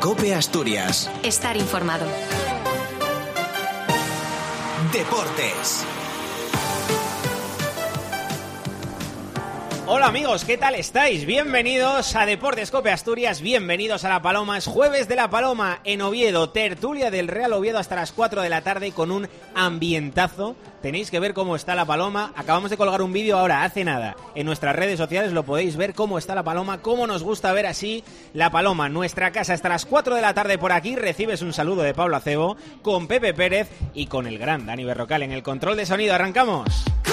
COPE Asturias. Estar informado. Deportes. Hola amigos, ¿qué tal estáis? Bienvenidos a Deportes COPE Asturias, bienvenidos a La Paloma. Es jueves de La Paloma en Oviedo, tertulia del Real Oviedo hasta las 4 de la tarde con un ambientazo. Tenéis que ver cómo está La Paloma. Acabamos de colgar un vídeo ahora, hace nada. En nuestras redes sociales lo podéis ver cómo está La Paloma, cómo nos gusta ver así La Paloma. Nuestra casa hasta las 4 de la tarde por aquí. Recibes un saludo de Pablo Acebo, con Pepe Pérez y con el gran Dani Berrocal en el control de sonido. ¡Arrancamos!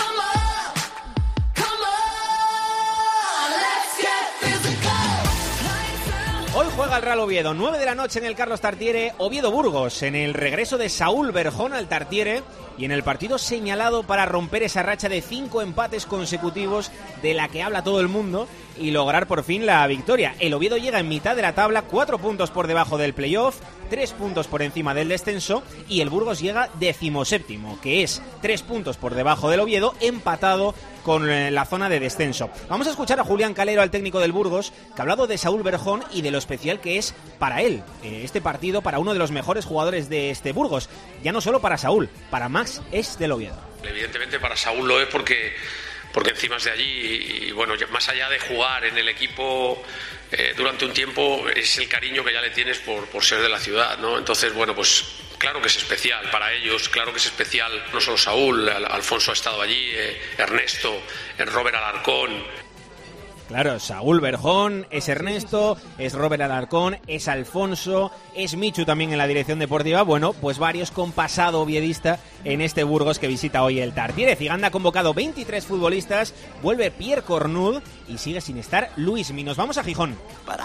Hoy juega el Real Oviedo, 9 de la noche en el Carlos Tartiere, Oviedo-Burgos, en el regreso de Saúl Berjón al Tartiere y en el partido señalado para romper esa racha de 5 empates consecutivos de la que habla todo el mundo y lograr por fin la victoria. El Oviedo llega en mitad de la tabla, 4 puntos por debajo del playoff, 3 puntos por encima del descenso y el Burgos llega 17º, que es 3 puntos por debajo del Oviedo, empatado con la zona de descenso. Vamos a escuchar a Julián Calero, al técnico del Burgos, que ha hablado de Saúl Berjón y de lo especial que es para él este partido, para uno de los mejores jugadores de este Burgos. Ya no solo para Saúl, para Max es del Oviedo. Evidentemente para Saúl lo es porque encima es de allí y bueno, más allá de jugar en el equipo durante un tiempo, es el cariño que ya le tienes por ser de la ciudad, ¿no? Entonces, bueno, pues claro que es especial para ellos, claro que es especial, no solo Saúl, Alfonso ha estado allí, Ernesto, Robert Alarcón. Claro, Saúl Berjón, es Ernesto, es Robert Alarcón, es Alfonso, es Michu también en la dirección deportiva. Bueno, pues varios con pasado oviedista en este Burgos que visita hoy el Tartiere. Ciganda ha convocado 23 futbolistas, vuelve Pierre Cornud y sigue sin estar Luis Mi. Nos vamos a Gijón.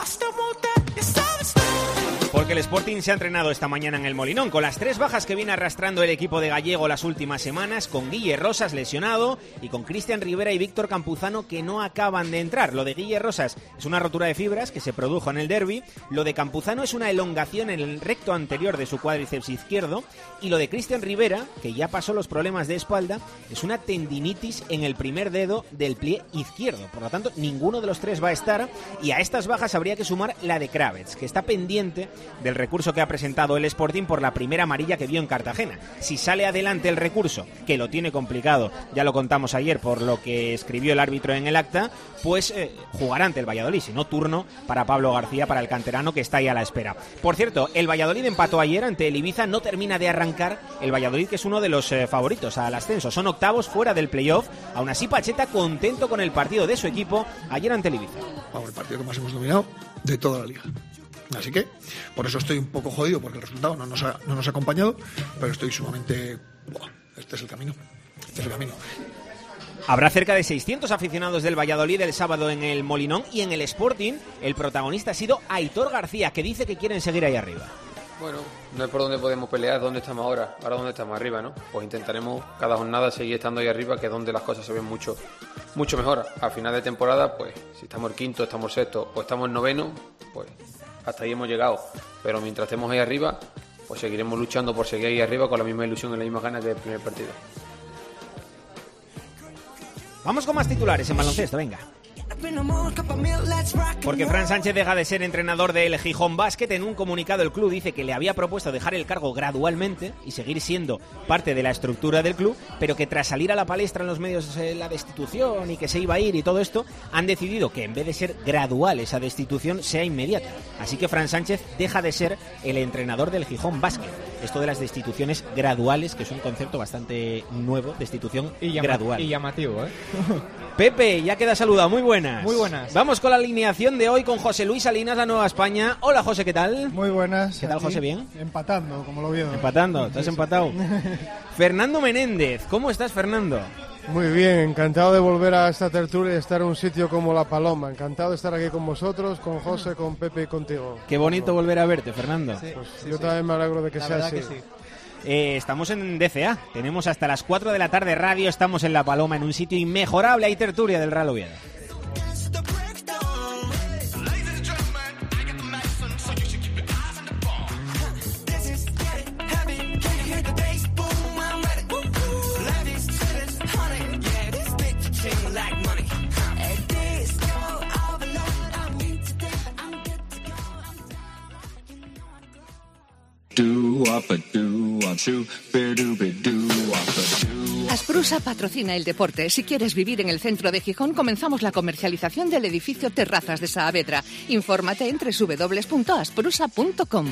Porque el Sporting se ha entrenado esta mañana en el Molinón, con las 3 bajas que viene arrastrando el equipo de Gallego las últimas semanas, con Guille Rosas lesionado y con Cristian Rivera y Víctor Campuzano que no acaban de entrar. Lo de Guille Rosas es una rotura de fibras que se produjo en el derbi, lo de Campuzano es una elongación en el recto anterior de su cuádriceps izquierdo y lo de Cristian Rivera, que ya pasó los problemas de espalda, es una tendinitis en el primer dedo del pie izquierdo. Por lo tanto, ninguno de los 3 va a estar y a estas bajas habría que sumar la de Kravets, que está pendiente del recurso que ha presentado el Sporting por la primera amarilla que vio en Cartagena. Si sale adelante el recurso, que lo tiene complicado, ya lo contamos ayer por lo que escribió el árbitro en el acta, pues jugará ante el Valladolid, si no turno para Pablo García, para el canterano que está ahí a la espera. Por cierto, el Valladolid empató ayer ante el Ibiza, no termina de arrancar el Valladolid, que es uno de los favoritos al ascenso. Son octavos fuera del playoff, aún así Pacheta contento con el partido de su equipo ayer ante el Ibiza. Vamos, el partido que más hemos dominado de toda la liga. Así que, por eso estoy un poco jodido, porque el resultado no nos ha acompañado, pero estoy sumamente... Este es el camino. Habrá cerca de 600 aficionados del Valladolid el sábado en el Molinón y en el Sporting el protagonista ha sido Aitor García, que dice que quieren seguir ahí arriba. Bueno, no es por donde podemos pelear, ¿dónde estamos ahora? Ahora dónde estamos arriba, ¿no? Pues intentaremos cada jornada seguir estando ahí arriba, que es donde las cosas se ven mucho mejor. A final de temporada, pues si estamos el quinto, estamos el sexto o estamos el noveno, pues hasta ahí hemos llegado. Pero mientras estemos ahí arriba, pues seguiremos luchando por seguir ahí arriba con la misma ilusión y la misma ganas que el primer partido. Vamos con más titulares en baloncesto, venga. Porque Fran Sánchez deja de ser entrenador del Gijón Basket. En un comunicado el club dice que le había propuesto dejar el cargo gradualmente y seguir siendo parte de la estructura del club, pero que tras salir a la palestra en los medios la destitución y que se iba a ir y todo esto, han decidido que en vez de ser gradual esa destitución sea inmediata. Así que Fran Sánchez deja de ser el entrenador del Gijón Basket. Esto de las destituciones graduales, que es un concepto bastante nuevo, destitución gradual. Y llamativo, ¿eh? Pepe, ya queda saludado, muy buenas. Muy buenas. Vamos con la alineación de hoy con José Luis Salinas, la Nueva España. Hola José, ¿qué tal? Muy buenas. ¿Qué tal José, bien? Empatando, como lo vio. Empatando, ¿estás empatado? Fernando Menéndez, ¿cómo estás, Fernando? Muy bien, encantado de volver a esta tertulia y estar en un sitio como La Paloma. Encantado de estar aquí con vosotros, con José, con Pepe y contigo. Qué bonito volver a verte, Fernando. Sí, pues yo también me alegro de que sea así. Estamos en DCA, tenemos hasta las 4 de la tarde radio, estamos en La Paloma, en un sitio inmejorable, hay tertulia del Real Oviedo. Asprusa patrocina el deporte. Si quieres vivir en el centro de Gijón, comenzamos la comercialización del edificio Terrazas de Saavedra. Infórmate en www.asprusa.com.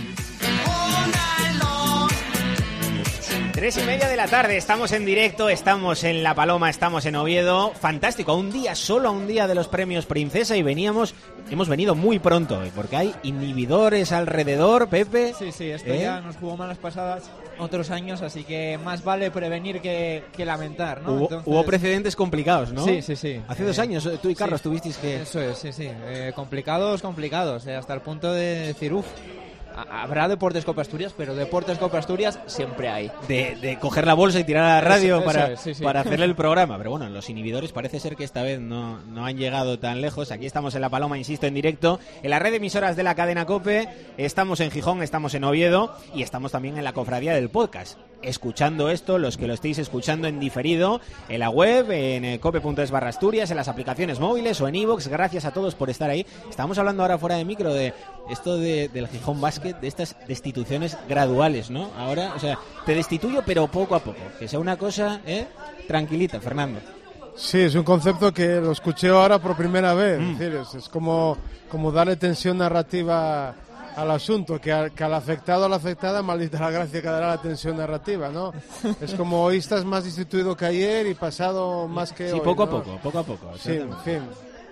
3:30 de la tarde, estamos en directo, estamos en La Paloma, estamos en Oviedo. Fantástico, solo a un día de los premios Princesa y hemos venido muy pronto hoy, porque hay inhibidores alrededor, Pepe. Sí, esto ya nos jugó malas pasadas otros años, así que más vale prevenir que lamentar, ¿no? Hubo precedentes complicados, ¿no? Sí. Hace 2 años tú y Carlos tuvisteis que... Eso es, sí. Complicados, hasta el punto de decir, habrá Deportes Copa Asturias, pero Deportes Copa Asturias siempre hay. De coger la bolsa y tirar a la radio para hacerle el programa. Pero bueno, los inhibidores parece ser que esta vez no han llegado tan lejos. Aquí estamos en La Paloma, insisto, en directo, en la red de emisoras de la cadena COPE. Estamos en Gijón, estamos en Oviedo y estamos también en la cofradía del podcast. Escuchando esto, los que lo estéis escuchando en diferido, en la web, en cope.es/Asturias, en las aplicaciones móviles o en iVoox. Gracias a todos por estar ahí. Estábamos hablando ahora fuera de micro de esto del Gijón Basket, de estas destituciones graduales, ¿no? Ahora, o sea, te destituyo pero poco a poco, que sea una cosa tranquilita, Fernando. Sí, es un concepto que lo escuché ahora por primera vez. Es decir, es como darle tensión narrativa al asunto, que al afectado o a la afectada, maldita la gracia que dará la tensión narrativa, ¿no? Es como hoy estás más destituido que ayer y pasado más que hoy. Sí, poco ¿no? a poco. Sí, en fin.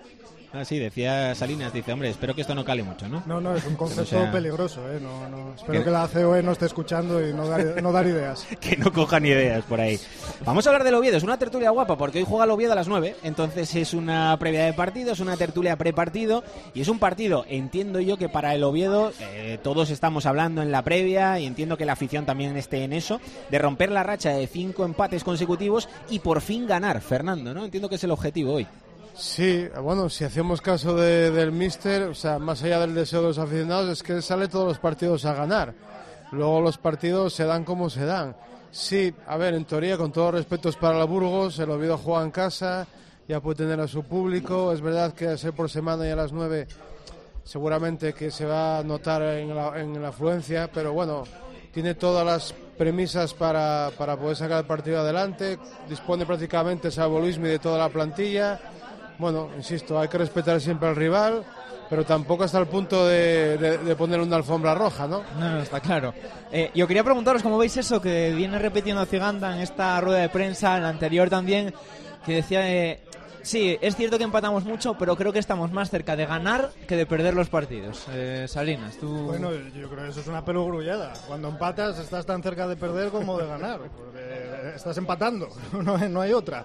Sí, decía Salinas, dice, hombre, espero que esto no cale mucho, ¿no? No, es un concepto peligroso, espero que la COE no esté escuchando y no dar ideas. Que no cojan ideas por ahí. Vamos a hablar del Oviedo, es una tertulia guapa, porque hoy juega el Oviedo a las 9, entonces es una previa de partido, es una tertulia prepartido, y es un partido, entiendo yo que para el Oviedo, todos estamos hablando en la previa, y entiendo que la afición también esté en eso, de romper la racha de 5 empates consecutivos y por fin ganar, Fernando, ¿no? Entiendo que es el objetivo hoy. Sí, bueno, si hacemos caso del míster, o sea, más allá del deseo de los aficionados, es que él sale todos los partidos a ganar. Luego los partidos se dan como se dan. Sí, a ver, en teoría, con todos los respetos para el Burgos, el Oviedo juega en casa, ya puede tener a su público. Es verdad que a ser por semana y a las 9 seguramente que se va a notar en la afluencia, pero bueno, tiene todas las premisas para poder sacar el partido adelante. Dispone prácticamente, salvo Luismi, de toda la plantilla. Bueno, insisto, hay que respetar siempre al rival, pero tampoco hasta el punto de poner una alfombra roja, ¿no? No, está claro. Yo quería preguntaros cómo veis eso que viene repitiendo Ciganda en esta rueda de prensa, en la anterior también, que decía... Sí, es cierto que empatamos mucho, pero creo que estamos más cerca de ganar que de perder los partidos. Salinas, tú... Bueno, yo creo que eso es una pelogrullada. Cuando empatas estás tan cerca de perder como de ganar, porque estás empatando, no hay otra.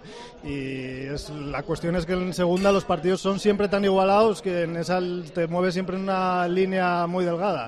Y la cuestión es que en segunda los partidos son siempre tan igualados que en esa te mueves siempre en una línea muy delgada.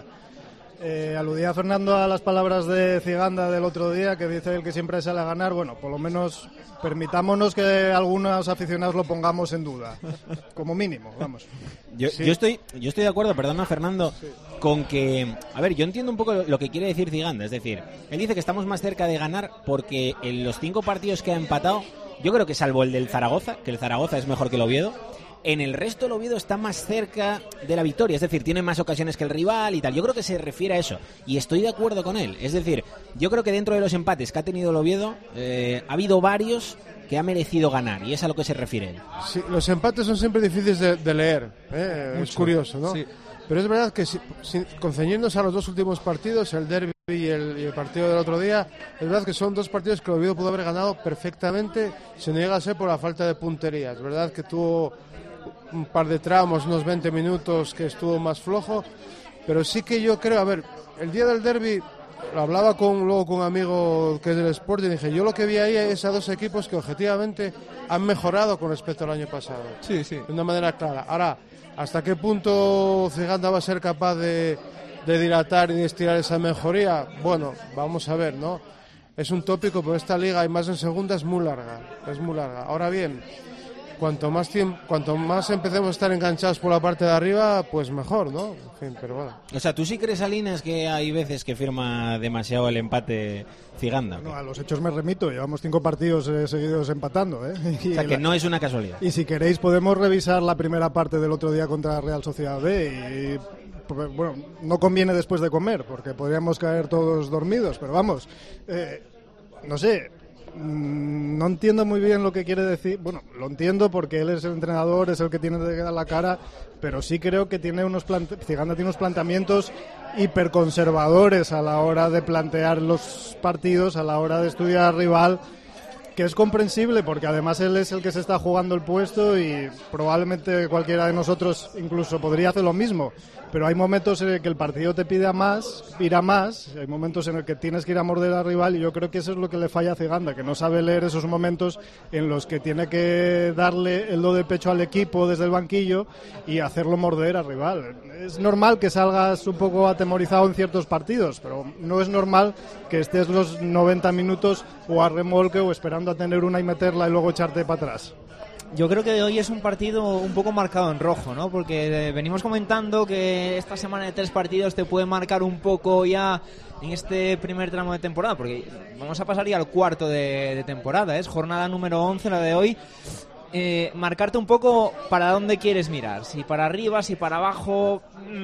Aludía Fernando a las palabras de Ciganda del otro día, que dice él que siempre sale a ganar. Bueno, por lo menos permitámonos que algunos aficionados lo pongamos en duda, como mínimo, vamos. Yo estoy de acuerdo, perdona Fernando, con que, a ver, yo entiendo un poco lo que quiere decir Ciganda, es decir, él dice que estamos más cerca de ganar porque en los 5 partidos que ha empatado, yo creo que salvo el del Zaragoza, que el Zaragoza es mejor que el Oviedo, en el resto el Oviedo está más cerca de la victoria, es decir, tiene más ocasiones que el rival y tal. Yo creo que se refiere a eso y estoy de acuerdo con él. Es decir, yo creo que dentro de los empates que ha tenido el Oviedo ha habido varios que ha merecido ganar y es a lo que se refiere él. Sí, los empates son siempre difíciles de leer, es curioso, ¿no? Sí. Pero es verdad que conceñirnos a los 2 últimos partidos, el derbi y el partido del otro día, es verdad que son 2 partidos que el Oviedo pudo haber ganado perfectamente si no llega a ser por la falta de puntería. Es verdad que tuvo un par de tramos, unos 20 minutos que estuvo más flojo, pero sí que yo creo, a ver, el día del derbi lo hablaba luego con un amigo que es del Sporting y dije, yo lo que vi ahí es a 2 equipos que objetivamente han mejorado con respecto al año pasado. Sí. De una manera clara. Ahora, ¿hasta qué punto Ciganda va a ser capaz de dilatar y de estirar esa mejoría? Bueno, vamos a ver, ¿no? Es un tópico, pero esta liga, y más en segunda, es muy larga. Ahora bien, cuanto más empecemos a estar enganchados por la parte de arriba, pues mejor, ¿no? En fin, pero bueno. O sea, ¿tú sí crees, Salinas, que hay veces que firma demasiado el empate Ciganda? No, a los hechos me remito. Llevamos 5 partidos seguidos empatando, ¿eh? O sea, que no es una casualidad. Y si queréis podemos revisar la primera parte del otro día contra Real Sociedad B y bueno, no conviene después de comer, porque podríamos caer todos dormidos, pero vamos, no sé, no entiendo muy bien lo que quiere decir. Bueno, lo entiendo porque él es el entrenador, es el que tiene que dar la cara, pero sí creo que Ciganda tiene unos planteamientos hiperconservadores a la hora de plantear los partidos, a la hora de estudiar al rival, que es comprensible porque además él es el que se está jugando el puesto y probablemente cualquiera de nosotros incluso podría hacer lo mismo, pero hay momentos en el que el partido te pide ir a más, hay momentos en el que tienes que ir a morder al rival, y yo creo que eso es lo que le falla a Ciganda, que no sabe leer esos momentos en los que tiene que darle el do de pecho al equipo desde el banquillo y hacerlo morder al rival. Es normal que salgas un poco atemorizado en ciertos partidos, pero no es normal que estés los 90 minutos o a remolque o esperando a tener una y meterla y luego echarte para atrás. Yo creo que hoy es un partido un poco marcado en rojo, ¿no? Porque venimos comentando que esta semana de 3 partidos te puede marcar un poco ya en este primer tramo de temporada, porque vamos a pasar ya al cuarto de temporada, es jornada número 11 la de hoy. Marcarte un poco para dónde quieres mirar, si para arriba, si para abajo.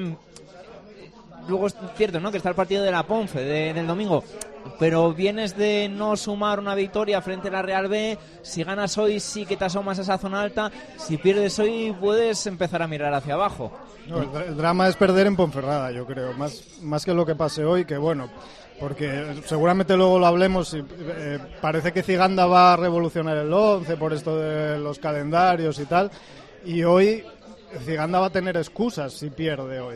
Luego es cierto, ¿no?, que está el partido de la Ponfe del domingo, pero vienes de no sumar una victoria frente a la Real B. Si ganas hoy sí que te asomas a esa zona alta, si pierdes hoy puedes empezar a mirar hacia abajo. No, el drama es perder en Ponferrada, yo creo, más que lo que pase hoy, que bueno, porque seguramente luego lo hablemos y parece que Ciganda va a revolucionar el 11 por esto de los calendarios y tal, y hoy Ciganda va a tener excusas si pierde hoy.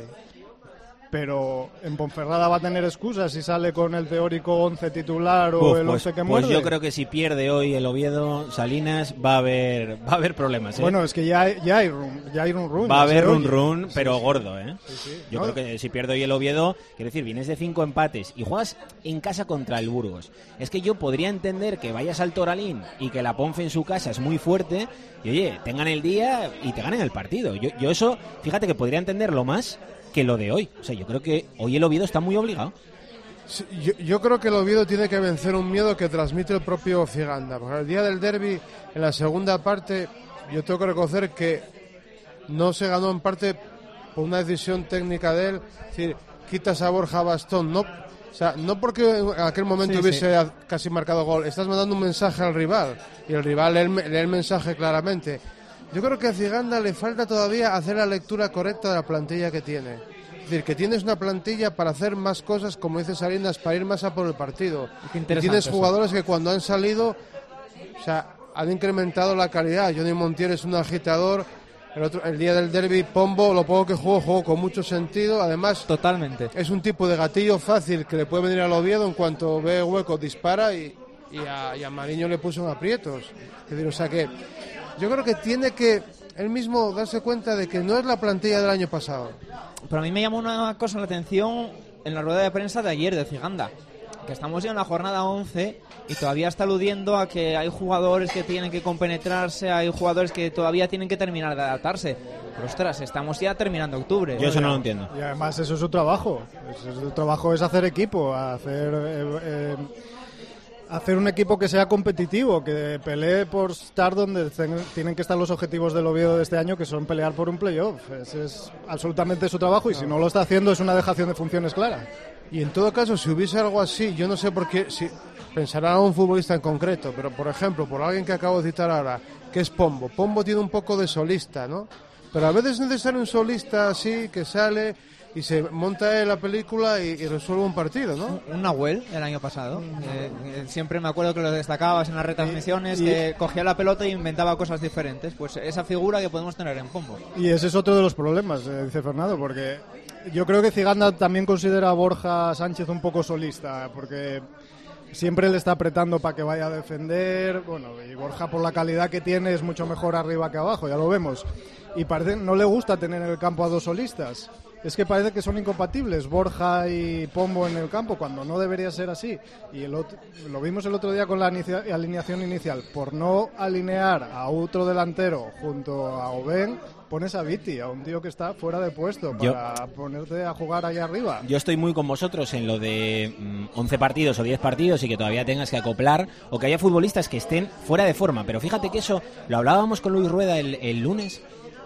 Pero en Ponferrada va a tener excusas si sale con el teórico 11 titular o el 11 que muerde. Pues yo creo que si pierde hoy el Oviedo, Salinas, va a haber problemas, ¿eh? Bueno, es que ya hay run. Va a haber run, pero sí, gordo, ¿eh? Sí. Yo creo que si pierde hoy el Oviedo, quiero decir, vienes de 5 empates y juegas en casa contra el Burgos. Es que yo podría entender que vayas al Toralín y que la Ponfe en su casa es muy fuerte y, oye, tengan el día y te ganen el partido. Yo eso, fíjate que podría entenderlo más que lo de hoy. O sea, yo creo que hoy el Oviedo está muy obligado. Sí, yo creo que el Oviedo tiene que vencer un miedo que transmite el propio Ciganda. Porque el día del derbi, en la segunda parte, yo tengo que reconocer que no se ganó en parte por una decisión técnica de él. Es decir, quitas a Borja Bastón, no, o sea, no porque en aquel momento hubiese casi marcado gol. Estás mandando un mensaje al rival y el rival lee el mensaje claramente. Yo creo que a Ciganda le falta todavía hacer la lectura correcta de la plantilla que tiene. Es decir, que tienes una plantilla para hacer más cosas, como dice Salinas, para ir más a por el partido. Y tienes jugadores que cuando han salido, o sea, han incrementado la calidad. Johnny Montiel es un agitador. El día del derbi, Pombo, lo poco que jugó con mucho sentido. Además, totalmente. Es un tipo de gatillo fácil que le puede venir al Oviedo en cuanto ve hueco, dispara y a Mariño le puso en aprietos. Es decir, o sea que yo creo que tiene que él mismo darse cuenta de que no es la plantilla del año pasado. Pero a mí me llamó una cosa la atención en la rueda de prensa de ayer de Ciganda, que estamos ya en la jornada 11 y todavía está aludiendo a que hay jugadores que tienen que compenetrarse, hay jugadores que todavía tienen que terminar de adaptarse. Pero ostras, estamos ya terminando octubre. Yo eso no lo entiendo. Y además eso es su trabajo. Su trabajo es hacer equipo, hacer un equipo que sea competitivo, que pelee por estar donde tienen que estar los objetivos del Oviedo de este año, que son pelear por un playoff. Ese es absolutamente su trabajo y si no lo está haciendo es una dejación de funciones clara. Y en todo caso, si hubiese algo así, yo no sé por qué, si pensarán a un futbolista en concreto, pero por ejemplo, por alguien que acabo de citar ahora, que es Pombo. Pombo tiene un poco de solista, ¿no? Pero a veces es necesario un solista así, que sale y se monta la película y resuelve un partido, ¿no? Un Nahuel el año pasado. Siempre me acuerdo que lo destacabas en las retransmisiones, que cogía la pelota e inventaba cosas diferentes. Pues esa figura que podemos tener en Pombo. Y ese es otro de los problemas, dice Fernando, porque yo creo que Ciganda también considera a Borja Sánchez un poco solista, porque siempre le está apretando para que vaya a defender. Bueno, y Borja, por la calidad que tiene, es mucho mejor arriba que abajo, ya lo vemos. Y parece no le gusta tener en el campo a dos solistas. Es que parece que son incompatibles Borja y Pombo en el campo, cuando no debería ser así. Y lo vimos el otro día con la alineación inicial. Por no alinear a otro delantero junto a Oben, pones a Viti, a un tío que está fuera de puesto, para ponerte a jugar ahí arriba. Yo estoy muy con vosotros en lo de 11 partidos o 10 partidos y que todavía tengas que acoplar, o que haya futbolistas que estén fuera de forma. Pero fíjate que eso lo hablábamos con Luis Rueda el lunes.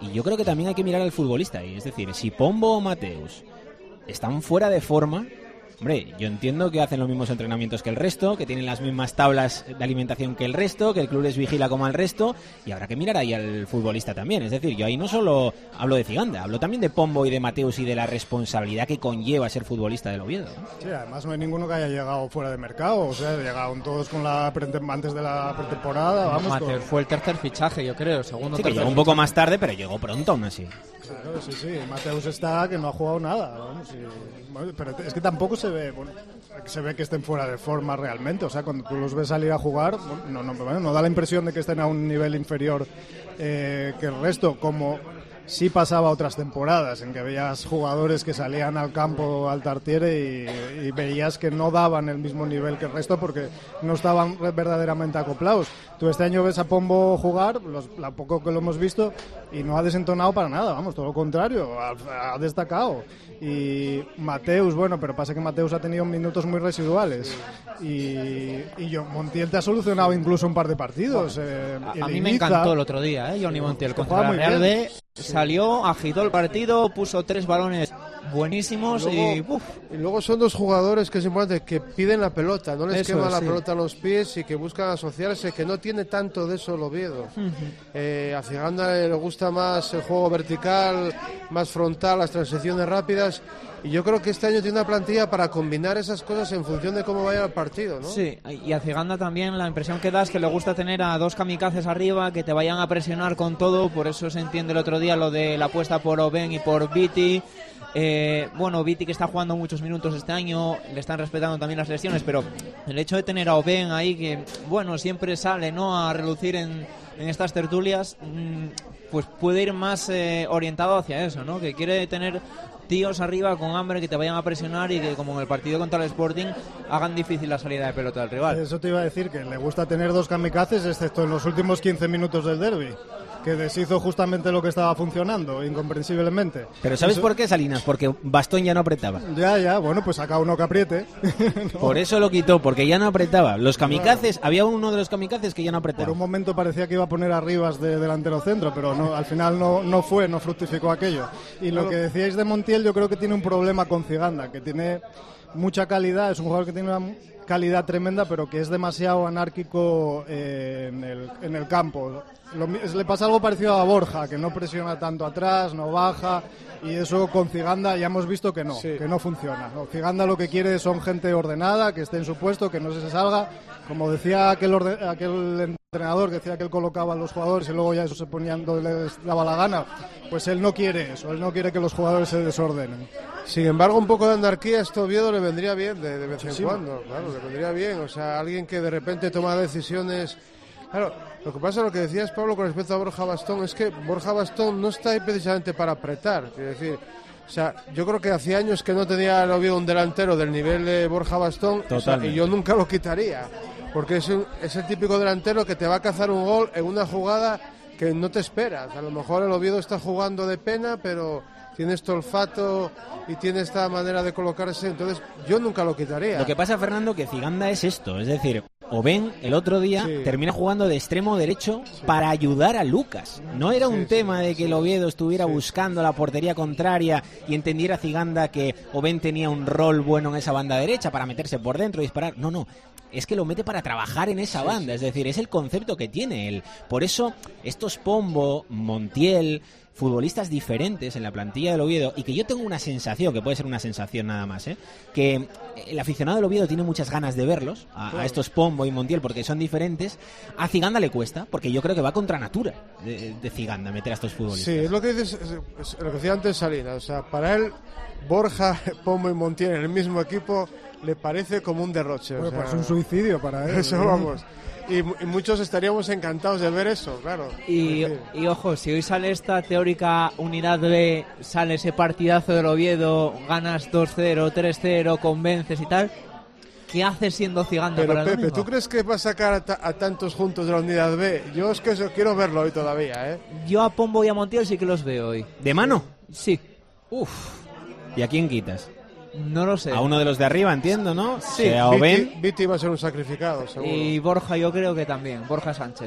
Y yo creo que también hay que mirar al futbolista. Y es decir, si Pombo o Mateus están fuera de forma, hombre, yo entiendo que hacen los mismos entrenamientos que el resto, que tienen las mismas tablas de alimentación que el resto, que el club les vigila como al resto, y habrá que mirar ahí al futbolista también. Es decir, yo ahí no solo hablo de Ciganda, hablo también de Pombo y de Mateus y de la responsabilidad que conlleva ser futbolista del Oviedo, ¿no? Sí, además no hay ninguno que haya llegado fuera de mercado, o sea, llegaron todos con antes de la pretemporada. Vamos, Mateus fue el tercer fichaje, yo creo, segundo. Sí, que llegó un poco más tarde, pero llegó pronto aún así. Claro, sí, Mateus está que no ha jugado nada, vamos, pero es que tampoco se ve que estén fuera de forma realmente, o sea, cuando tú los ves salir a jugar, no da la impresión de que estén a un nivel inferior que el resto, como sí pasaba otras temporadas en que veías jugadores que salían al campo al Tartiere y veías que no daban el mismo nivel que el resto porque no estaban verdaderamente acoplados. Tú este año ves a Pombo jugar, la poco que lo hemos visto, y no ha desentonado para nada, vamos, todo lo contrario, ha destacado. Y Mateus, bueno, pero pasa que Mateus ha tenido minutos muy residuales y Montiel te ha solucionado incluso un par de partidos. A mí me encantó el otro día, Johnny Montiel contra la Real B. Salió, agitó el partido, puso 3 balones buenísimos y luego son 2 jugadores que es importante, que piden la pelota, no les quema la pelota a los pies y que buscan asociarse, que no tiene tanto de eso el Oviedo. A Ciganda le gusta más el juego vertical, más frontal, las transiciones rápidas, y yo creo que este año tiene una plantilla para combinar esas cosas en función de cómo vaya el partido, ¿no? Sí, y a Ciganda también la impresión que da es que le gusta tener a 2 kamikazes arriba que te vayan a presionar con todo, por eso se entiende el otro día lo de la apuesta por Oben y por Viti. Bueno, Viti que está jugando muchos minutos este año, le están respetando también las lesiones, pero el hecho de tener a Oben ahí que, bueno, siempre sale, ¿no?, a relucir en estas tertulias, pues puede ir más orientado hacia eso, ¿no?, que quiere tener tíos arriba con hambre que te vayan a presionar y que, como en el partido contra el Sporting, hagan difícil la salida de pelota del rival. Eso te iba a decir, que le gusta tener 2 kamikazes, excepto en los últimos 15 minutos del derbi, que deshizo justamente lo que estaba funcionando, incomprensiblemente. Pero ¿sabes por qué, Salinas? Porque Bastón ya no apretaba. Ya, bueno, pues saca uno que apriete. No. Por eso lo quitó, porque ya no apretaba. Los kamikazes, claro. Había uno de los kamikazes que ya no apretaba. Por un momento parecía que iba a poner a Rivas de delantero centro, pero no, al final no fructificó aquello. Y lo que decíais de Montiel, yo creo que tiene un problema con Ciganda, que tiene mucha calidad, es un jugador que tiene una calidad tremenda, pero que es demasiado anárquico en el campo. Le pasa algo parecido a Borja, que no presiona tanto atrás, no baja, y eso con Ciganda ya hemos visto que no funciona. No, Ciganda lo que quiere son gente ordenada, que esté en su puesto, que no se salga. Como decía aquel entrenador que decía que él colocaba a los jugadores y luego ya eso se ponían donde les daba la gana, pues él no quiere eso, él no quiere que los jugadores se desordenen. Sin embargo, un poco de anarquía a este Oviedo le vendría bien de vez en cuando, claro, le vendría bien, o sea, alguien que de repente toma decisiones. Claro, lo que pasa, lo que decías, Pablo, con respecto a Borja Bastón, es que Borja Bastón no está ahí precisamente para apretar, quiero decir, o sea, yo creo que hacía años que no tenía el Oviedo un delantero del nivel de Borja Bastón, o sea, y yo nunca lo quitaría, porque es el típico delantero que te va a cazar un gol en una jugada que no te esperas. A lo mejor el Oviedo está jugando de pena, pero tiene este olfato y tiene esta manera de colocarse, entonces yo nunca lo quitaría. Lo que pasa, Fernando, que Ciganda es esto, es decir, Oben el otro día termina jugando de extremo derecho para ayudar a Lucas. No era un tema de que el Oviedo estuviera buscando la portería contraria y entendiera Ciganda que Oben tenía un rol bueno en esa banda derecha para meterse por dentro y disparar. No, es que lo mete para trabajar en esa banda, es decir, es el concepto que tiene él. Por eso estos Pombo, Montiel, futbolistas diferentes en la plantilla del Oviedo, y que yo tengo una sensación, que puede ser una sensación nada más, que el aficionado del Oviedo tiene muchas ganas de verlos, a estos Pombo y Montiel, porque son diferentes. A Ciganda le cuesta, porque yo creo que va contra natura de Ciganda meter a estos futbolistas. Sí, es lo que dices, es lo que decía antes Salinas, o sea, para él Borja, Pombo y Montiel en el mismo equipo le parece como un derroche. Bueno, o sea, pues un suicidio para él. Eso vamos. Y muchos estaríamos encantados de ver eso, claro. Y ojo, si hoy sale esta teórica unidad B, sale ese partidazo del Oviedo, ganas 2-0, 3-0, convences y tal, ¿qué haces siendo Ciganda para el Pepe, domingo? ¿tú crees que va a sacar a tantos juntos de la unidad B? Yo es que eso quiero verlo hoy todavía, ¿eh? Yo a Pombo y a Montiel sí que los veo hoy. ¿De mano? Sí. Uf. ¿Y a quién quitas? No lo sé. A uno de los de arriba, entiendo, ¿no? Sí. A Oben. Viti va a ser un sacrificado, seguro. Y Borja yo creo que también, Borja Sánchez.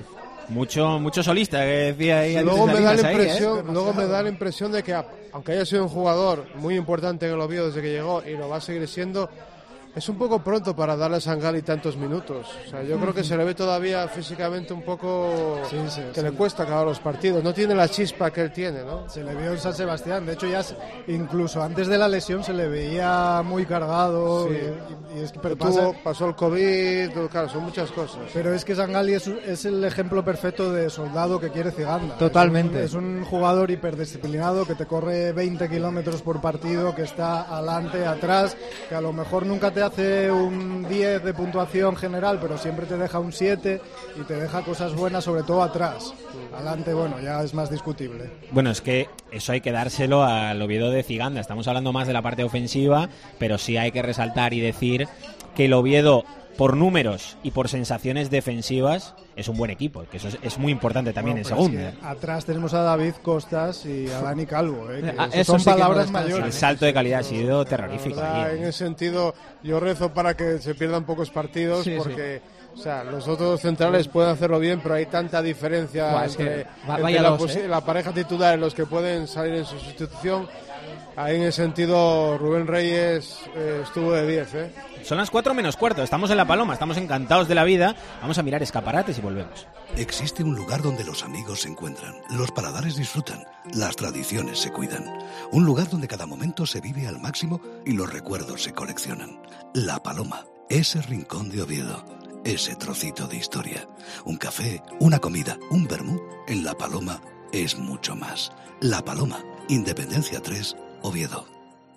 Mucho solista que decía ahí. Luego me da la impresión de que, aunque haya sido un jugador muy importante en el Oviedo desde que llegó y lo va a seguir siendo, es un poco pronto para darle a Sangali tantos minutos. O sea, yo creo que se le ve todavía físicamente un poco le cuesta acabar los partidos. No tiene la chispa que él tiene, ¿no? Se le vio en San Sebastián. De hecho, ya incluso antes de la lesión se le veía muy cargado. Sí. Pero pasó el COVID, claro, son muchas cosas. Pero es que Sangali es el ejemplo perfecto de soldado que quiere Ciganda. Totalmente. Es un jugador hiperdisciplinado que te corre 20 kilómetros por partido, que está adelante, atrás, que a lo mejor nunca te hace un 10 de puntuación general, pero siempre te deja un 7 y te deja cosas buenas, sobre todo atrás. Adelante, bueno, ya es más discutible. Bueno, es que eso hay que dárselo al Oviedo de Ciganda. Estamos hablando más de la parte ofensiva, pero sí hay que resaltar y decir que el Oviedo, por números y por sensaciones defensivas, es un buen equipo, que eso es muy importante también en segunda. Es que atrás tenemos a David Costas y a Dani Calvo, que eso son sí palabras que mayores. El salto de calidad ha sido terrorífico. En ese sentido, yo rezo para que se pierdan pocos partidos, porque o sea, los otros centrales pueden hacerlo bien, pero hay tanta diferencia entre la pareja titular en los que pueden salir en su sustitución. Ahí en ese sentido Rubén Reyes estuvo de 10, Son las 4 menos cuarto, estamos en La Paloma, estamos encantados de la vida. Vamos a mirar escaparates y volvemos. Existe un lugar donde los amigos se encuentran, los paladares disfrutan, las tradiciones se cuidan. Un lugar donde cada momento se vive al máximo y los recuerdos se coleccionan. La Paloma, ese rincón de Oviedo, ese trocito de historia. Un café, una comida, un vermú. En La Paloma es mucho más. La Paloma, Independencia 3, Oviedo.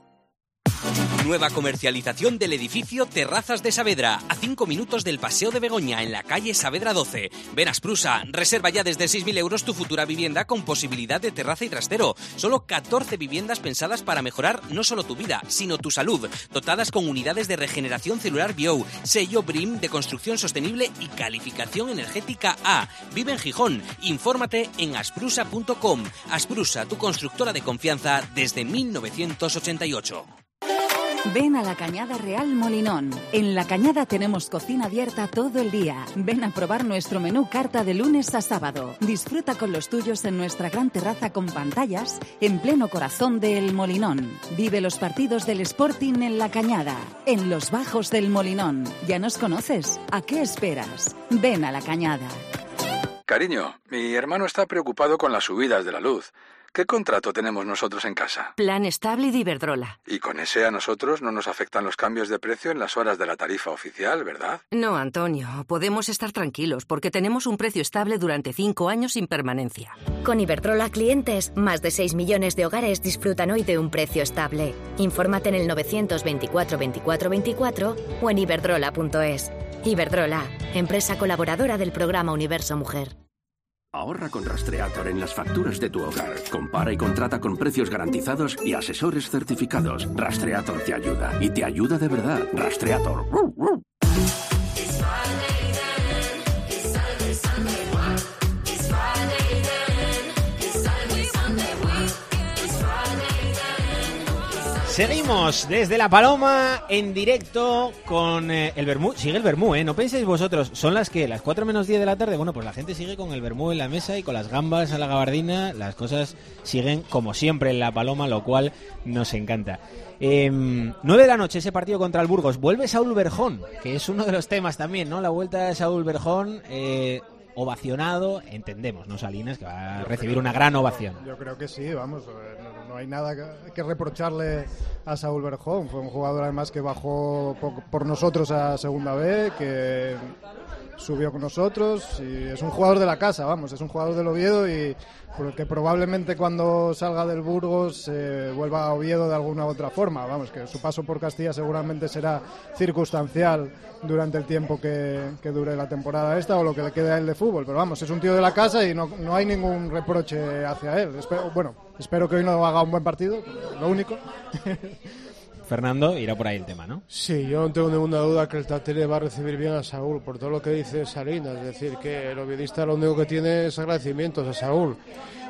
Nueva comercialización del edificio Terrazas de Saavedra, a 5 minutos del Paseo de Begoña, en la calle Saavedra 12. Ven a Sprusa, reserva ya desde 6.000 euros tu futura vivienda con posibilidad de terraza y trastero. Solo 14 viviendas pensadas para mejorar no solo tu vida, sino tu salud. Dotadas con unidades de regeneración celular Bio, sello BREEAM de construcción sostenible y calificación energética A. Vive en Gijón. Infórmate en asprusa.com. Asprusa, tu constructora de confianza desde 1988. Ven a la Cañada Real Molinón. En la Cañada tenemos cocina abierta todo el día. Ven a probar nuestro menú carta de lunes a sábado. Disfruta con los tuyos en nuestra gran terraza con pantallas en pleno corazón de El Molinón. Vive los partidos del Sporting en la Cañada, en los bajos del Molinón. ¿Ya nos conoces? ¿A qué esperas? Ven a la Cañada. Cariño, mi hermano está preocupado con las subidas de la luz. ¿Qué contrato tenemos nosotros en casa? Plan estable de Iberdrola. Y con ese a nosotros no nos afectan los cambios de precio en las horas de la tarifa oficial, ¿verdad? No, Antonio, podemos estar tranquilos porque tenemos un precio estable durante 5 años sin permanencia. Con Iberdrola clientes, más de 6 millones de hogares disfrutan hoy de un precio estable. Infórmate en el 924 24 24 o en iberdrola.es. Iberdrola, empresa colaboradora del programa Universo Mujer. Ahorra con Rastreator en las facturas de tu hogar. Compara y contrata con precios garantizados y asesores certificados. Rastreator te ayuda. Y te ayuda de verdad. Rastreator. Seguimos desde La Paloma en directo con el vermú. Sigue el vermú, ¿eh? No penséis vosotros, son las 4 menos 10 de la tarde. Bueno, pues la gente sigue con el vermú en la mesa y con las gambas a la gabardina. Las cosas siguen como siempre en La Paloma, lo cual nos encanta. 9 de la noche, ese partido contra el Burgos. Vuelve Saúl Berjón, que es uno de los temas también, ¿no? La vuelta de Saúl Berjón, ovacionado, entendemos, ¿no, Salinas? Que va a recibir una gran ovación. Yo creo que sí, vamos, no hay nada que reprocharle a Saúl Berjón. Fue un jugador además que bajó por nosotros a Segunda B, que subió con nosotros y es un jugador de la casa, vamos, es un jugador del Oviedo y que probablemente cuando salga del Burgos vuelva a Oviedo de alguna u otra forma, vamos, que su paso por Castilla seguramente será circunstancial durante el tiempo que dure la temporada esta o lo que le quede a él de fútbol, pero vamos, es un tío de la casa y no hay ningún reproche hacia él. Espero que hoy no haga un buen partido, lo único. Fernando, irá por ahí el tema, ¿no? Sí, yo no tengo ninguna duda que el Tatele va a recibir bien a Saúl, por todo lo que dice Salinas, es decir, que el oviedista lo único que tiene es agradecimientos a Saúl.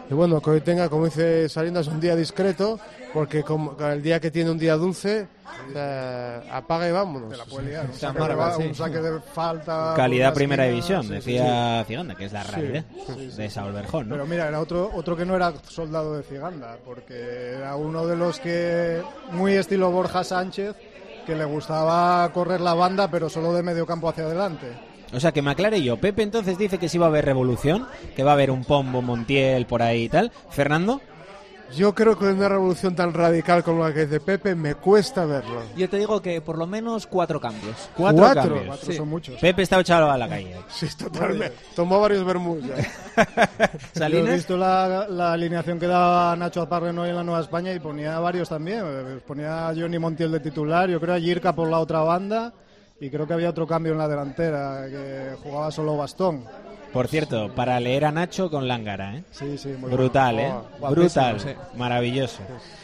Y bueno, que hoy tenga, como dice Salinas, un día discreto, porque como el día que tiene un día dulce, o sea, apaga y vámonos. Te la puede liar. Un saque de falta. Calidad primera división, decía Ciganda, que es la realidad de Saúl Berjón, ¿no? Pero mira, era otro que no era soldado de Ciganda, porque era uno de los que, muy estilo Borja Sánchez, que le gustaba correr la banda, pero solo de medio campo hacia adelante. O sea, que me aclare yo. Pepe entonces dice que sí va a haber revolución, que va a haber un Pombo, Montiel, por ahí y tal. ¿Fernando? Yo creo que una revolución tan radical como la que dice Pepe me cuesta verlo. Yo te digo que por lo menos 4 cambios. ¿Cuatro cambios? 4 son muchos. Pepe está echado a la calle. Sí, totalmente. Tomó varios vermús ya. Yo he visto la alineación que daba Nacho Azparren hoy en la Nueva España y ponía varios también. Ponía a Johnny Montiel de titular, yo creo a Jirka por la otra banda y creo que había otro cambio en la delantera, que jugaba solo Bastón. Por cierto, para leer a Nacho con Lángara, ¿eh? Sí, muy brutal, bueno. Brutal, sí. Maravilloso.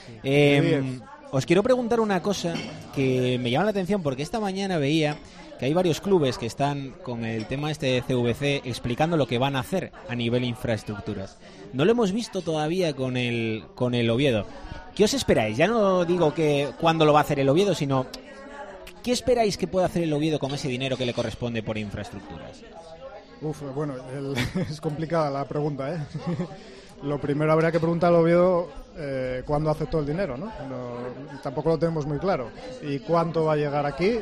Os quiero preguntar una cosa que me llama la atención, porque esta mañana veía que hay varios clubes que están con el tema este de CVC explicando lo que van a hacer a nivel infraestructuras. No lo hemos visto todavía con el Oviedo. ¿Qué os esperáis? Ya no digo que cuándo lo va a hacer el Oviedo, sino ¿qué esperáis que pueda hacer el Oviedo con ese dinero que le corresponde por infraestructuras? Bueno, es complicada la pregunta, ¿eh? Lo primero habría que preguntar al Oviedo cuándo aceptó el dinero, ¿no? Tampoco lo tenemos muy claro. ¿Y cuánto va a llegar aquí?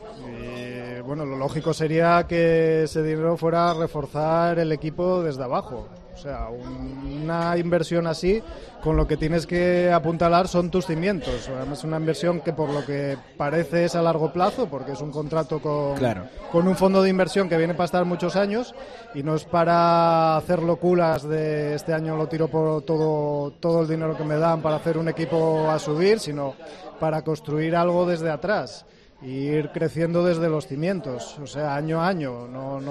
Y, bueno, lo lógico sería que ese dinero fuera a reforzar el equipo desde abajo. O sea, una inversión así, con lo que tienes que apuntalar son tus cimientos. Además, es una inversión que por lo que parece es a largo plazo, porque es un contrato con un fondo de inversión que viene para estar muchos años y no es para hacer locuras de este año lo tiro por todo el dinero que me dan para hacer un equipo a subir, sino para construir algo desde atrás y ir creciendo desde los cimientos, o sea, año a año,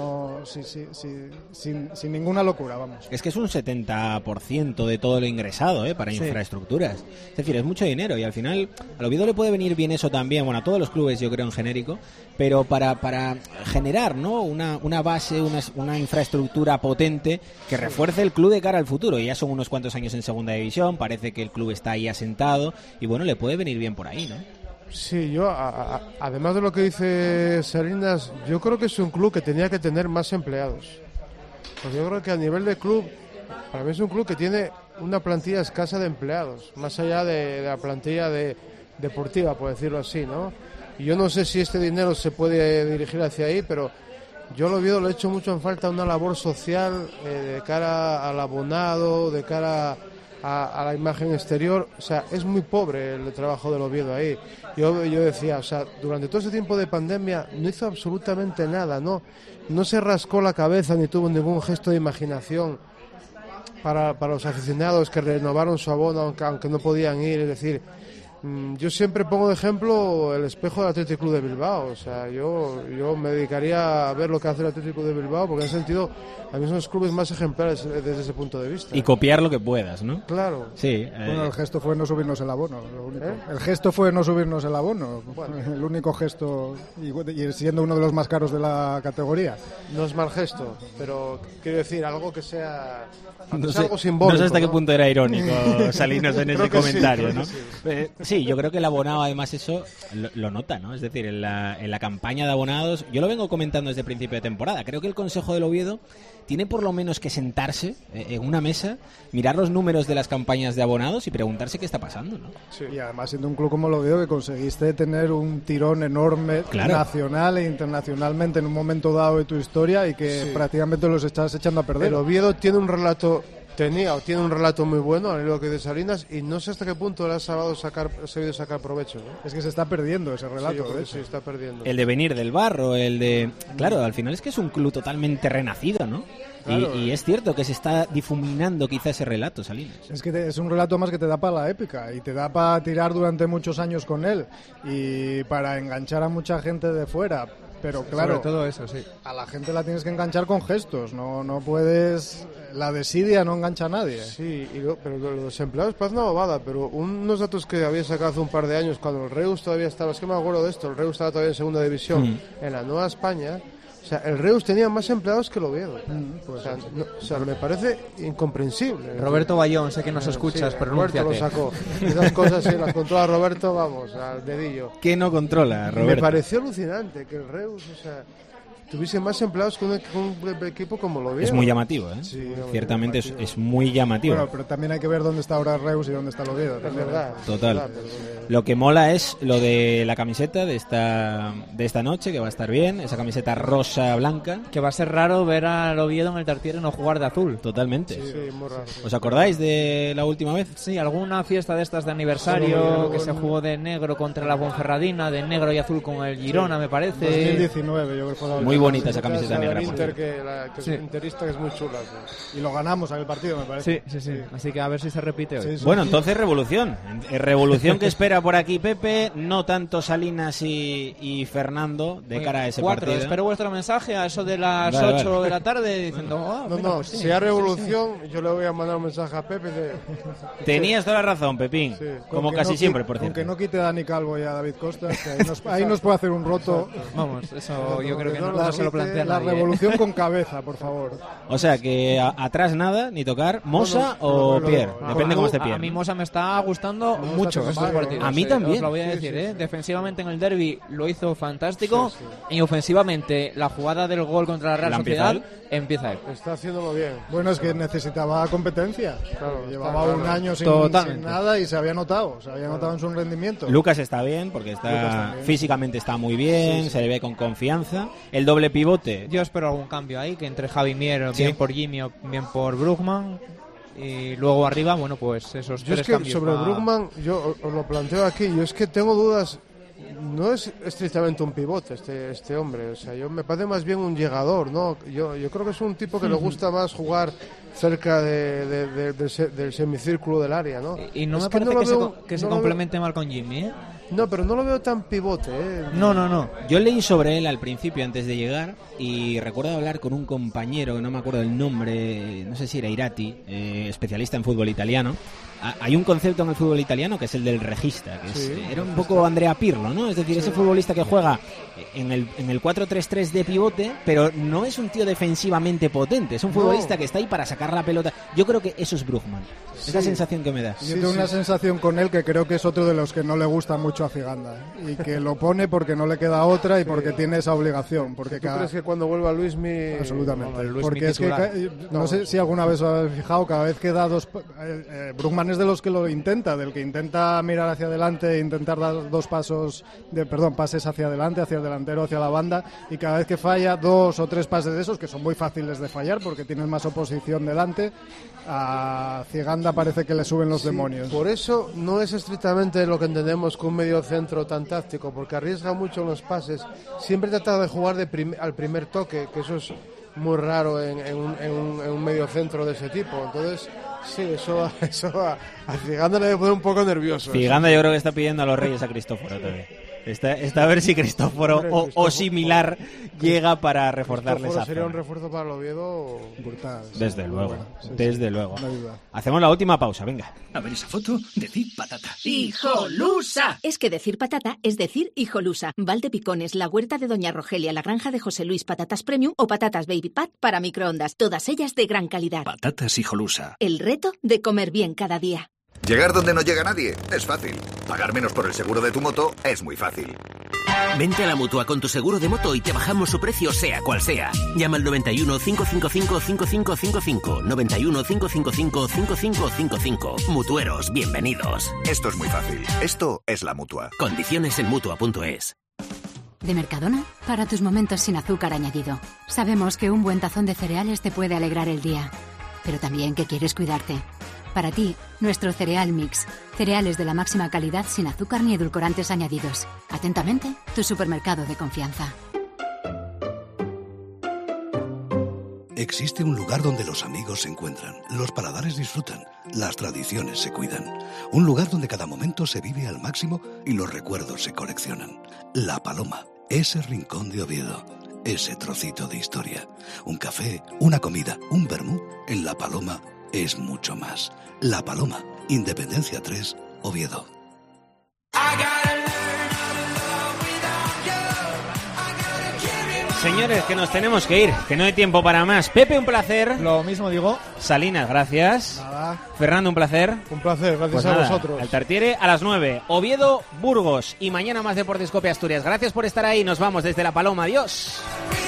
sin ninguna locura, vamos. Es que es un 70% de todo lo ingresado para infraestructuras. Es decir, es mucho dinero y al final al Oviedo le puede venir bien eso también, bueno, a todos los clubes yo creo en genérico, pero para generar, ¿no?, una base, una infraestructura potente que refuerce el club de cara al futuro. Ya son unos cuantos años en segunda división, parece que el club está ahí asentado y bueno, le puede venir bien por ahí, ¿no? Sí, yo, además de lo que dice Salinas, yo creo que es un club que tenía que tener más empleados. Pues yo creo que a nivel de club, para mí es un club que tiene una plantilla escasa de empleados, más allá de la plantilla deportiva, por decirlo así, ¿no? Y yo no sé si este dinero se puede dirigir hacia ahí, pero yo lo he hecho mucho en falta una labor social de cara al abonado, de cara a la imagen exterior. O sea, es muy pobre el trabajo del Oviedo ahí. Yo decía, o sea, durante todo ese tiempo de pandemia no hizo absolutamente nada, no se rascó la cabeza ni tuvo ningún gesto de imaginación para los aficionados que renovaron su abono aunque no podían ir. Es decir, yo siempre pongo de ejemplo el espejo del Athletic Club de Bilbao. O sea, yo me dedicaría a ver lo que hace el Athletic Club de Bilbao, porque en ese sentido a mí son los clubes más ejemplares desde ese punto de vista. Y copiar lo que puedas, ¿no? Claro. Sí. Bueno, el gesto fue no subirnos el abono. Lo único. El gesto fue no subirnos el abono. Bueno. El único gesto, y siendo uno de los más caros de la categoría. No es mal gesto, pero quiero decir, algo que sea... No sé, algo simbólico, no sé hasta qué punto era irónico Salinas en ese comentario, ¿no? Sí, yo creo que el abonado además eso lo nota, ¿no? Es decir, en la campaña de abonados, yo lo vengo comentando desde el principio de temporada, creo que el Consejo del Oviedo tiene por lo menos que sentarse en una mesa, mirar los números de las campañas de abonados y preguntarse qué está pasando, ¿no? Sí. Y además siendo un club como el Oviedo que conseguiste tener un tirón enorme nacional e internacionalmente en un momento dado de tu historia y que prácticamente los estás echando a perder. El Oviedo tiene un relato un relato muy bueno, a lo que de Salinas, y no sé hasta qué punto le ha sabido sacar provecho, ¿no? Es que se está perdiendo ese relato. Sí, se está perdiendo. El de venir del barro, el de... Claro, al final es que es un club totalmente renacido, ¿no? Claro. Y es cierto que se está difuminando quizá ese relato, Salinas. Es que es un relato más que te da para la épica y te da para tirar durante muchos años con él y para enganchar a mucha gente de fuera. Pero claro, sobre todo eso, sí. A la gente la tienes que enganchar con gestos, no puedes... La desidia no engancha a nadie. Sí, pero los empleados parece una bobada, pero unos datos que había sacado hace un par de años, cuando el Reus todavía estaba, es que me acuerdo de esto, el Reus estaba todavía en segunda división, en la Nueva España, o sea, el Reus tenía más empleados que el Oviedo. O sea, me parece incomprensible. Roberto Bayón, sé que nos escuchas, sí, pronúnciate. Roberto lo sacó. Esas cosas sí las controla Roberto, vamos, al dedillo. ¿Qué no controla, Roberto? Me pareció alucinante que el Reus, o sea, tuviese más empleados que un equipo como lo Oviedo. Es muy llamativo, ¿eh? Sí, ciertamente es muy llamativo. Bueno, pero también hay que ver dónde está ahora el Reus y dónde está el Oviedo. Es verdad. Total. Lo que mola es lo de la camiseta de esta noche, que va a estar bien, esa camiseta rosa blanca. Que va a ser raro ver al Oviedo en el Tartiere no jugar de azul. Totalmente. Sí, muy raro. ¿Os acordáis de la última vez? Sí, alguna fiesta de estas de aniversario que se jugó de negro contra la Ponferradina, de negro y azul con el Girona, me parece. 2019, yo creo que fue la muy bonita esa camiseta negra. Inter, que es interista, que es muy chula. Sí. Y lo ganamos aquel partido, me parece. Sí. Así que a ver si se repite hoy. Sí. Bueno, entonces revolución. Revolución que espera por aquí Pepe, no tanto Salinas y Fernando de cara a ese 4, partido. espero vuestro mensaje a eso de las 8 de la tarde diciendo... pues si hay revolución, yo le voy a mandar un mensaje a Pepe Tenías toda la razón, Pepín, como casi siempre, por cierto. Aunque no quite a Dani Calvo y a David Costa, que ahí nos puede hacer un roto. Vamos, eso yo creo que no se lo plantea la nadie. revolución con cabeza, por favor. O sea, que atrás nada, ni tocar, Mosa o Pierre, depende cómo esté Pierre. A mí Mosa me está gustando mucho estos partidos. A mí también. Os lo voy a decir, Defensivamente en el derbi lo hizo fantástico y ofensivamente la jugada del gol contra la Real Sociedad empieza él. Está haciéndolo bien. Bueno, es que necesitaba competencia. Claro, llevaba un año sin nada y se había notado. Se había notado en su rendimiento. Lucas está bien porque está físicamente está muy bien, se le ve con confianza. El doble pivote. Yo espero algún cambio ahí, que entre Javi Mier, bien por Jimmy o bien por Brugman. Y luego arriba, bueno, pues esos tres cambios. Sobre Brugman, yo os lo planteo aquí, yo es que tengo dudas. No es estrictamente un pivote este hombre, o sea, me parece más bien un llegador, ¿no? Yo creo que es un tipo que le gusta más jugar cerca del semicírculo del área, ¿no? Y no me parece que se complemente mal con Jimmy, ¿eh? No, pero no lo veo tan pivote, ¿eh? No. Yo leí sobre él al principio, antes de llegar, y recuerdo hablar con un compañero, que no me acuerdo el nombre, no sé si era Irati, especialista en fútbol italiano. Hay un concepto en el fútbol italiano que es el del regista, que era un poco Andrea Pirlo, ¿no? Es decir, ese futbolista que juega en el 4-3-3 de pivote, pero no es un tío defensivamente potente, es un futbolista que está ahí para sacar la pelota. Yo creo que eso es Brugman, es la sensación que me da. Yo tengo una sensación con él que creo que es otro de los que no le gusta mucho a Ciganda, y que lo pone porque no le queda otra y porque tiene esa obligación. Porque ¿Tú crees que cuando vuelva Luismi? Absolutamente. Porque es que no sé si alguna vez os habéis fijado, cada vez que da Brugman es de los que lo intenta, del que intenta mirar hacia adelante e intentar dar pases hacia adelante, hacia el delantero, hacia la banda, y cada vez que falla 2 o 3 pases de esos, que son muy fáciles de fallar porque tienen más oposición delante, a Ciganda parece que le suben los demonios. Por eso no es estrictamente lo que entendemos con un medio centro tan táctico, porque arriesga mucho en los pases, siempre trata de jugar al primer toque, que eso es muy raro en un medio centro de ese tipo. Entonces sí, eso a Ciganda le debe poner un poco nervioso. Ciganda yo creo que está pidiendo a los Reyes a Cristóforo todavía. Está a ver si Cristóforo o similar llega para reforzarles a sería un refuerzo para el Oviedo brutal. Desde luego, sí, desde luego. Hacemos la última pausa, venga. A ver esa foto, decir patata. ¡Hijolusa! Es que decir patata es decir hijolusa. Valdepicones, la huerta de Doña Rogelia, la granja de José Luis, patatas premium o patatas baby pat para microondas. Todas ellas de gran calidad. Patatas hijolusa. El reto de comer bien cada día. Llegar donde no llega nadie es fácil. Pagar menos por el seguro de tu moto es muy fácil. Vente a la Mutua con tu seguro de moto y te bajamos su precio sea cual sea. Llama al 91 555 5555. 91 555 5555. Mutueros, bienvenidos. Esto es muy fácil. Esto es la Mutua. Condiciones en Mutua.es. De Mercadona, para tus momentos sin azúcar añadido. Sabemos que un buen tazón de cereales te puede alegrar el día, pero también que quieres cuidarte. Para ti, nuestro cereal mix. Cereales de la máxima calidad sin azúcar ni edulcorantes añadidos. Atentamente, tu supermercado de confianza. Existe un lugar donde los amigos se encuentran, los paladares disfrutan, las tradiciones se cuidan. Un lugar donde cada momento se vive al máximo y los recuerdos se coleccionan. La Paloma, ese rincón de Oviedo, ese trocito de historia. Un café, una comida, un vermú. En La Paloma es mucho más. La Paloma, Independencia 3, Oviedo. Señores, que nos tenemos que ir, que no hay tiempo para más. Pepe, un placer. Lo mismo digo. Salinas, gracias. Nada. Fernando, un placer. Un placer, gracias Pues a nada, vosotros. Al Tartiere a las 9. Oviedo, Burgos. Y mañana más Deportes Cope Asturias. Gracias por estar ahí. Nos vamos desde La Paloma. Adiós.